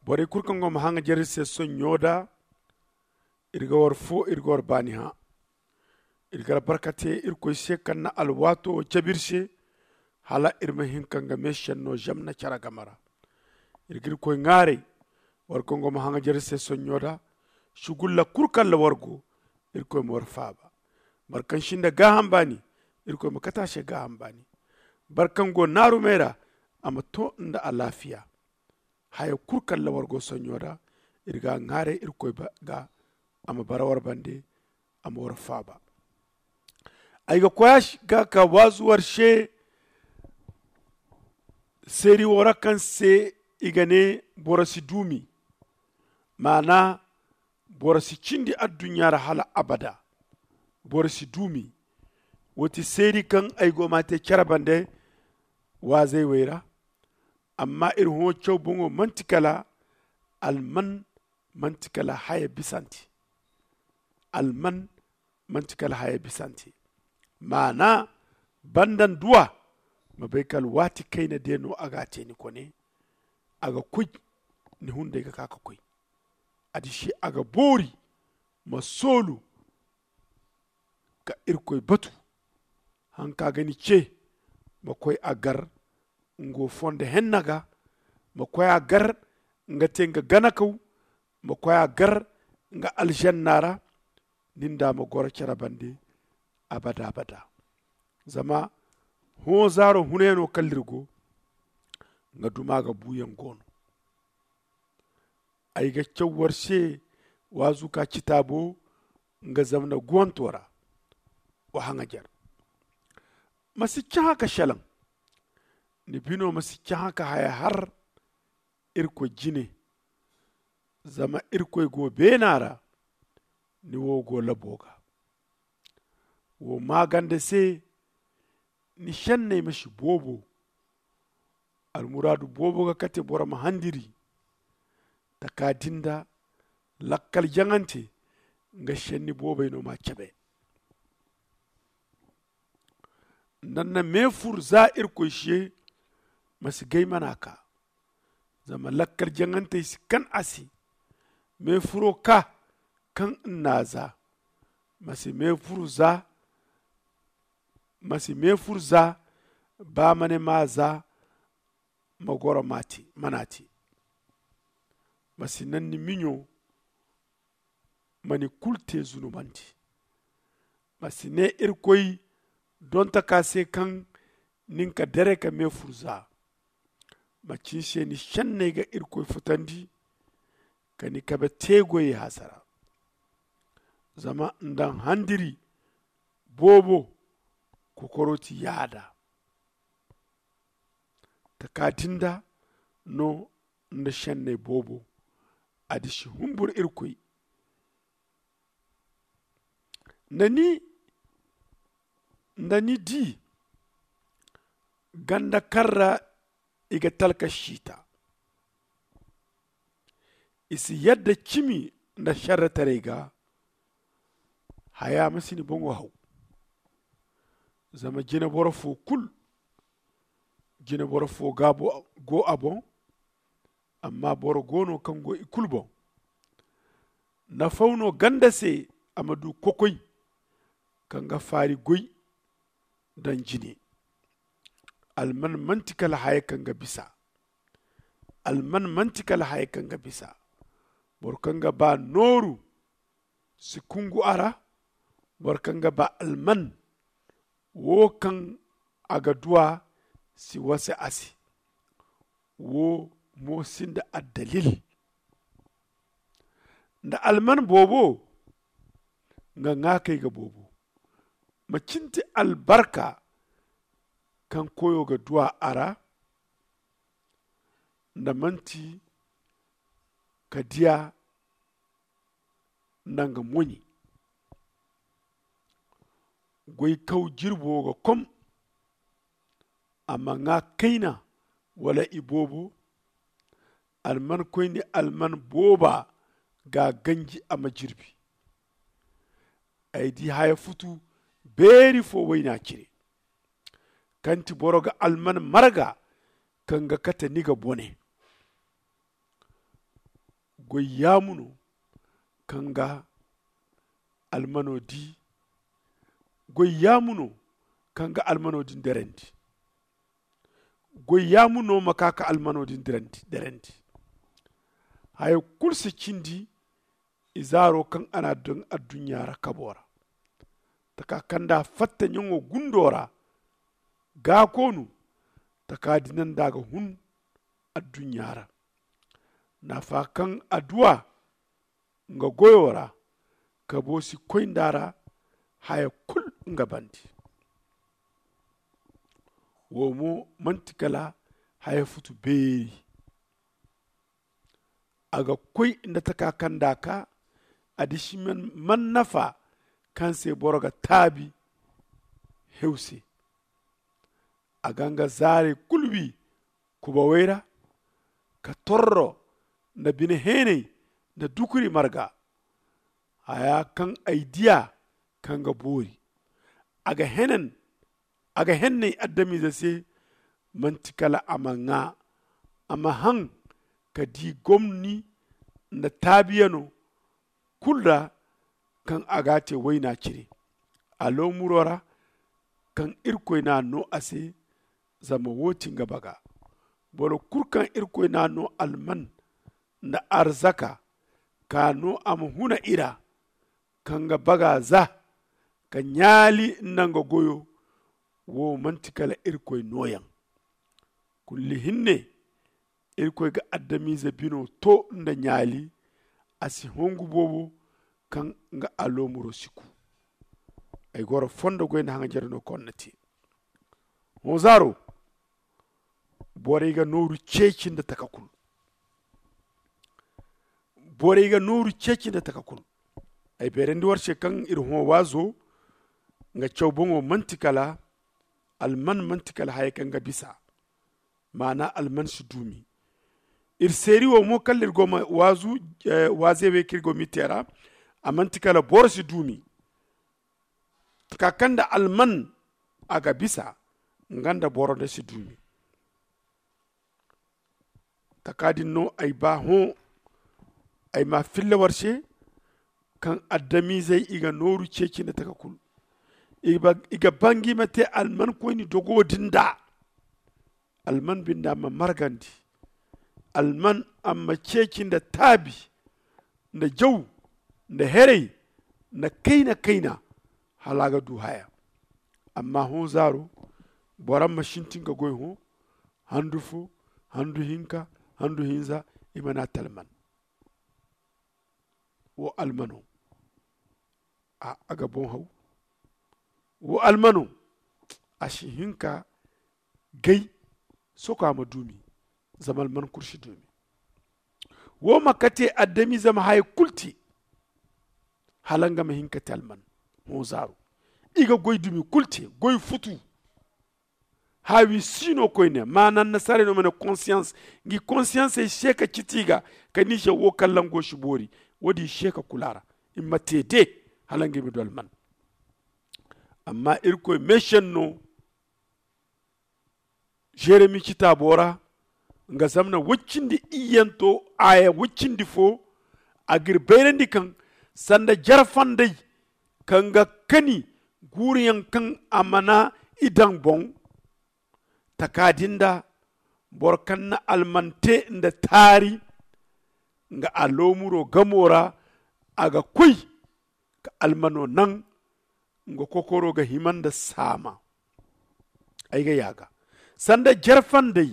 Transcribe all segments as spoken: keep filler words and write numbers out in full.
bore kurkan go mahanga jerise son yoda irga war fo irga war bani ha irga barkate irko se kanna alwato jabirse hala irma hinkanga meshen no jamna cara gamara irgir ko ngare war ko go mahanga jerise son yoda shugulla kurkan la wargo irko mo war faaba barkan shinda gaham bani irko mo kata she gaham bani barkan go naru mera ama to nda alafiya haya kurkan la wargo son yoda irga ngare irko ba ga ama barawar bande ama war faaba aiga kwash ga ka wazuwar she seri wara kan se igane borasi dumi mana borasi cindi addunyar hala abada borasi dumi wati seri kan aigo mate carabande wazai waira amma irin ho chow bungo mantikala alman mantikala haya bisanti alman mantikala haya bisanti mana bandan duwa mabaikal wati kaina deno aga teni kone aga kuy ni hunde ga kaka kuy adi shi aga bori masolu ka irkoy batu hanka gani ce makoy agar ngo fonde hennaga makoy agar nga tenga ganakaw makoy agar nga aljannara ninda ma gora carabande abada abada zama ho zaro huneno kallirgo nga dumaga buyen gono ay ga cewar she wazu ka kitabo nga zamna gontora wa hanga jar masi haka shalan ni bino masi haka haya har irko jine zama irko go benara ni wo go laboga wo magande se ni shenne mashi bobo almuradu bobo ga kate bora mahandiri takadinda lakkal jangante nga shenni bobo ino ma cabe nanna mefur za irko she masi gay manaka zama lakkal jangante si kan asi mefuro ka kan naza masi mefuru za masi mefur za ba mane maza magoro mati manati masi nanni minyo mani kulte zunubanti masi ne irkoy don ta kase kan ninka dere ka mefur za macin she ni shanne ga irkoy futandi kani kabe tegoye hasara zama ndan handiri bobo kokoroti yada takatinda no nda shenne bobo adishi humbur irkoy nani nani di ganda karra iga talka shita isi yadda kimi nda sharra tarega haya masini bongo hau zama jina bora fo kul jina bora fo gabo go abon amma bora gono kan go ikul bon na fauno ganda se amadu kokoy kan ga fari goy dan jini alman mantikal haye kan ga bisa alman mantikal haye kan ga bisa bor kan ga ba noru si kungu ara bor kan ga ba alman wo kan aga duwa si wase asi wo mo sinda addalil nda alman bobo nga nga kai ga bobo macinti albarka kan koyo ga duwa ara nda manti ka diya nanga muni goy kaw jirbo ga kom amma nga kaina wala ibobo alman koyni alman boba ga ganji ama jirbi aydi haya futu beri fo wayna cire kanti boroga alman marga kanga kata niga bone goyamuno kanga almano di goyamuno kanga almano din derendi goyamuno makaka almano din derendi derendi hay kursi cindi izaro kan ana don addunya rakabora taka kanda fatta nyongo gundora ga konu taka dinan daga hun addunyara na fa kan addu'a nga goyora ka bosi koindara haya kul nga bandi womo mantikala haya futu beri aga koy inda taka kanda ka adishimen man nafa kan se boroga tabi hewse aganga zare kulbi kuba wera ka torro na bine hene na dukuri marga aya kan idea kan ga bori aga henen aga henne addami zase mantikala amanga ama han ka di gomni na tabiyano kulla kan agate waina cire alo murora kan irkoy na no ase zama wotin gabaga bolo kurkan irkoy na no alman na arzaka ka no am huna ira kan ga baga za ka nyali nanga goyo wo mantikala irkoy noyan kulli hinne irkoy ga addami zabino to nda nyali asi hongu bobo kan nga alomuro siku ay goro fondo goyna hanga jarno konnati hozaro boriga noru cecinda takakul boriga noru cecinda takakul ay berendi warce kan ir ho wazo nga chawbongo mantikala alman mantikala hay kan ga bisa mana alman sudumi ir seri wo mo kallir goma wazu eh, wazewe kirgo mitera amantikala borsi dumi kakanda alman aga bisa nganda borode si dumi takadi no ay ba ho ay ma fille warshe kan addami zai iga noru ceci na takakul iga, iga bangi mate alman ko ni dogo dinda alman binda ma margandi alman amma ceci da tabi da jau da herei na kaina kaina halaga du haya amma hon zaro boran mashintin ga goy ho handu fu handu hinka handu hinza imana talman wo almano a aga bon haw wo almano ashi hinka gai soka ma dumi zamal man kurshi dumi wo makate addami zama hay kulti halanga ma hinka talman mo zaro iga goy dumi kulti goy futu hawi sino koyne manan nasare no mena conscience ngi conscience e sheka kitiga kanisha wo kallango shibori wodi sheka kulara imma tede halange be dolman amma irko meshen no jeremi kitabora nga zamna wuccindi iyanto aya wuccindi fo agir berendi kan sanda jarfandai kanga kani guriyan kan amana idan bon takadinda borkan na almante nda tari nga alomuro gamora aga kuy ka almano nan nga kokoro ga himanda sama aiga yaga sanda jarfandai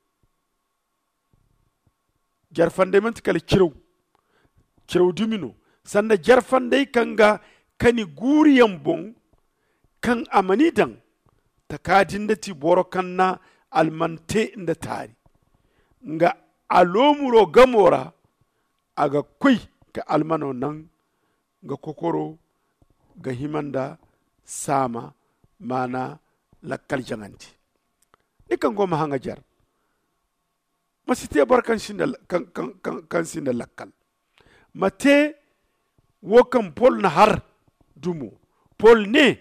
jarfandai man tikali kirew kirew dimino sanda jarfandai kanga kani guriyan bon kan amani dan takadin da ti boro kanna almante da tari nga alomuro gamora aga koi ka almano nan ga kokoro ga himanda sama mana lakkal janganti ikan goma hanga jar masite barkan shinda kan kan kan, kan sinda lakkal mate wokan pol na har dumo pol ne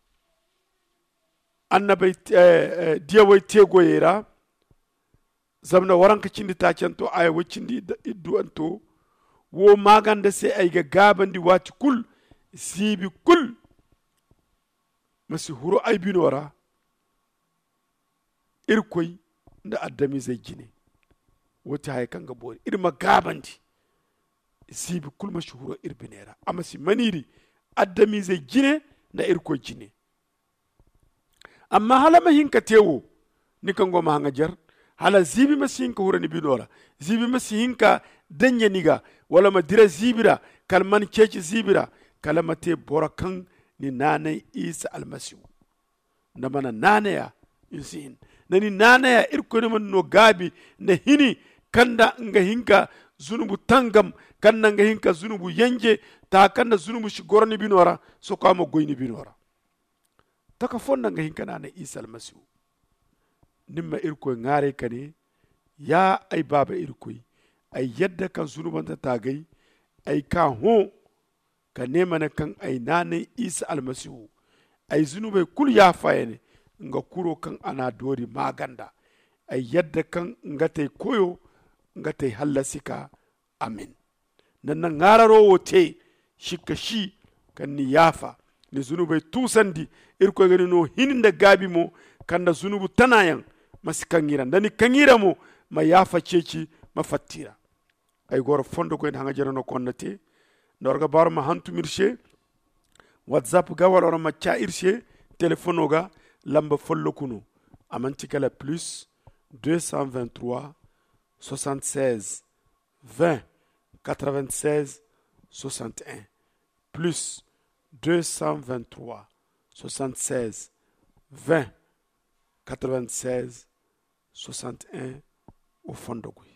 annabai diyawai tegoyera zamna waranka cindi ta cento aya wacindi iddu anto wo maganda sai ay ga gabandi wati kul zibi kul masi huro ay binora irkoy da addami zai gine wata hay kanga bori irma gabandi zibi kul mashi huro irbinera amma si maniri addami zai gine da irkoy gine amma hala mahinka tewo ni kan goma hanga jar hala zibi masi hinka hura ni binora zibi masi hinka danya niga wala ma dira zibira kalman keci zibira kalama te bora kan ni nane isa almasihu na mana nane ya insin na ni nane ya irko ni man no gabi na hini kanda nga hinka zunubu tangam kanda nga hinka zunubu yanje ta kanda zunubu shigora ni binora so kama goy ni binora taka fonda nga hinka nane isa almasihu nimma irko ngare kane ya ay baba irko ay yadda kan zunuban ta tagai ay ka ho ka nema na kan ay nane isa almasihu ay zunubai kul ya fayene nga kuro kan ana dori maganda ay yadda kan nga tay koyo nga tay hallasika amin nan na ngararo wote shikka shi kan ni yafa ni zunubai tusandi irko gani no hininda gabi mo kan da zunubu tanayan masikangira ndani kangira mo ma yafa ceci ma fattira ay goro fondo ko en hanga jarano konnate norga bar ma hantu mirshe whatsapp ga wala ma cha irshe telefono ga lamba follo kuno amanti kala plus deux cent vingt-trois soixante-seize vingt quatre-vingt-seize soixante et un plus deux cent vingt-trois soixante-seize vingt quatre-vingt-seize soixante et un au fondo